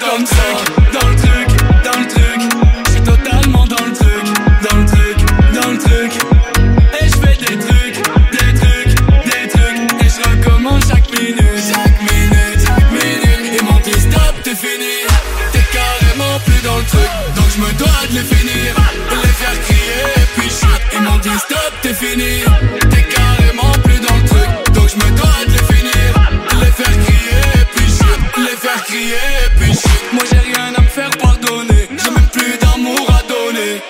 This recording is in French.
comme ça. Dans le truc, dans le truc. Je suis totalement dans le truc, dans le truc, dans le truc. Et je fais des trucs, des trucs, des trucs. Et je recommence chaque minute, chaque minute, chaque minute. Ils m'ont dit stop, t'es fini. T'es carrément plus dans le truc. Donc je me dois de les finir, de les faire crier et puis chut. Ils m'ont dit stop, t'es fini.